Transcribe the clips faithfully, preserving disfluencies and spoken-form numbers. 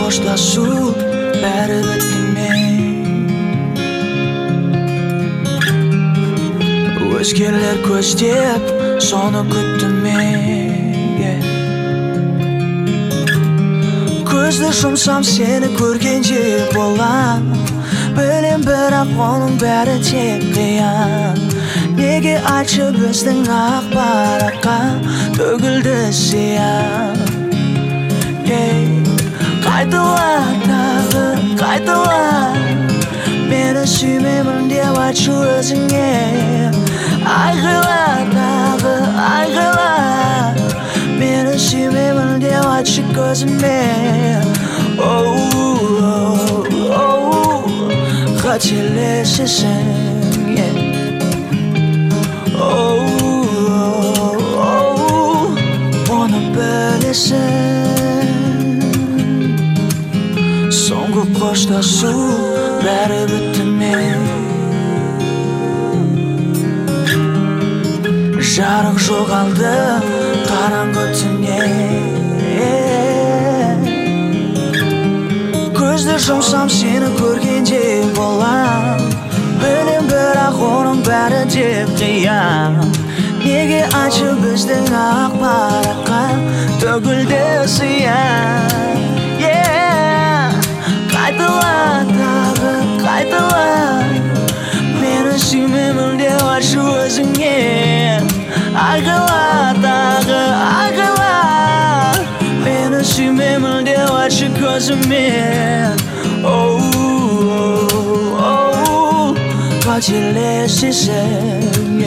қоштасу бәрі бітті мен. Өзгелер көздеп соны күттім мен. Көзді жұмсам сені көргенде болам, білем бірақ оның бәрі тек қиян. Неге айтшы біздің ақ параққа төгілді зиян. Қайтала тағы, қайтала, мені сүймеймін деп айтшы өзіңе. Айғайла тағы, айғайла, мені сүймеймін деп айтшы көзіме. Оу-оу-оу, қателесесің. Оу-оу-оу, оны білесің. Соңғы қоштасу бәрі бітті мен. Жарық жоғалды қараңғы түннен. Көзді жұмсам сені көргенде болам, білем бірақ оның бәрі деп қиян. Неге айтшы біздің ақ параққа төгілді зиян. Қайтала тағы, қайтала, мені сүймеймін деп айтшы өзіңе. Айғайла тағы, айғайла, мені сүймеймін деп айтшы көзіме. Оу-оу-оу, қателесесің.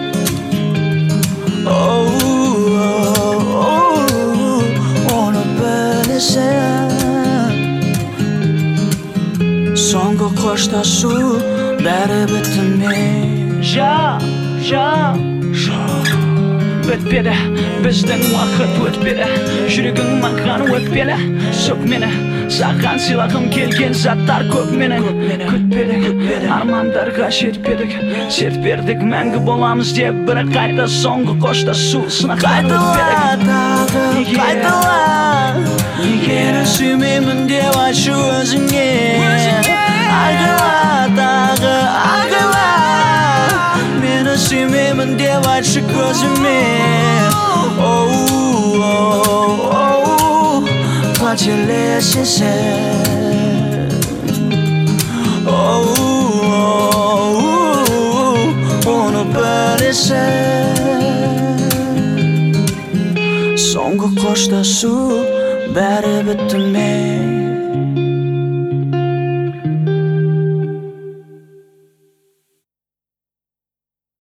Оу-оу-оу, оны білесің. Соңғы қоштасу бәрі бітті мен. Жа, жа, жа, бітпеді біздің уақыт өтпеді. Жүрегің маған өтпелі, сөк мені. Саған сыйлағым келген заттар көп менің. Күтпедік, армандарға жетпедік, серт бердік, мәңгі боламыз деп, бірақ қайта соңғы қоштасу сынақтан өтпедік. Қайтала тағы, қайтала, мені сүймеймін деп айтшы өзіңе. Айғайла тағы, айғайла, мені сүймеймін деп айтшы көзіме. Оу-оу-оу, қателесесің. Оу-оу-оу, оны білесің. Соңғы қоштасу бәрі бітті мен.